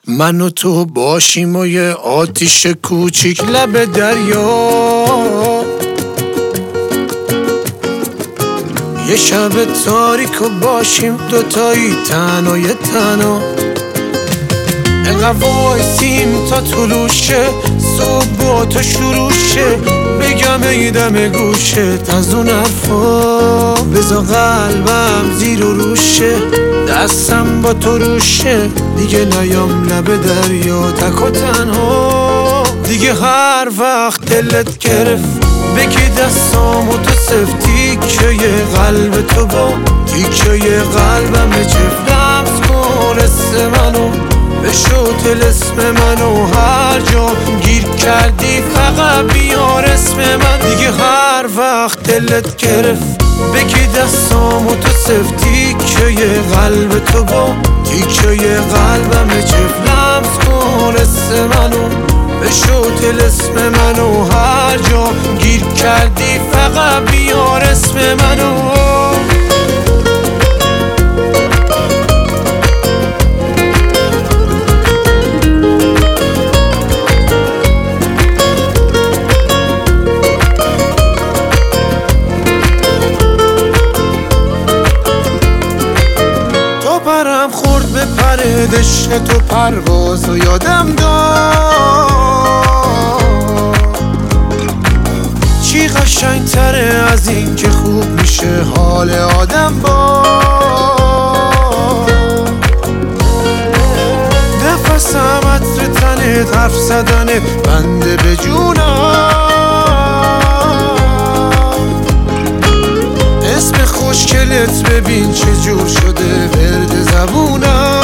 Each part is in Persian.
من و تو باشیم و یه آتیش کوچیک لب دریا، یه شب تاریک و باشیم دوتایی تنها یه تنها. انقدر وایسیم تا طلوشه صبح با تو شروع شه، بگم ای دم گوشت از اون حرفا، بذار قلبم زیر و روشه، دستم با تو روشه، دیگه نیام لب دریا تک و تنها. دیگه هر وقت دلت گرفت بگی دستامو تو سفتی که یه قلب تو با تیکه یه قلبم چفت، لمس کن اسم منو بشو تلسم منو، هر جا گیر کردی فقط بیار اسم من. دیگه هر وقت دلت گرفت بگی دستامو تو سفتی که یه قلب تو با تیکه یه قلبم چفت، لمس کن اسم منو بشو تلسم منو، هر جا گیر کردی فقط بیار اسم منو. تو پرم خورد به پر دشت تو پرواز و یادم داد، چی قشنگ تره از این که خوب میشه حال آدم با نفسم عطر تنت، حرف زدنت بنده به جونم، اسم خوشگلت ببین چه جور شده ورد زبونم،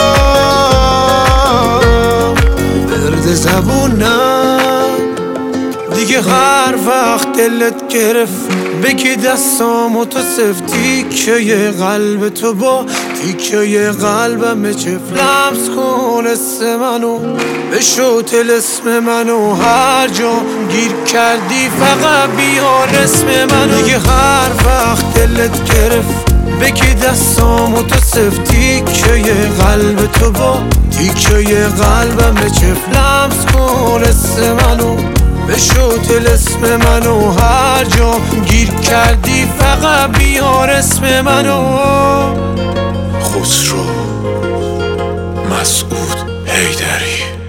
ورد زبونم. دیگه هر وقت دلت گرفت بگی دستامو تو سفتی که یه قلب تو با تیکه یه قلبم چفت، لمس کن اسم منو بشو تلسم منو، هر جا گیر کردی فقط بیار اسم منو. دیگه هر وقت دلت گرفت بگی دستامو تو سفتی که یه قلب تو با تیکه یه قلبم چفت، لمس کن اسم منو بشو تلسم منو، هر جا گیر کردی فقط بیار اسم منو. خسرو مسعود حیدری.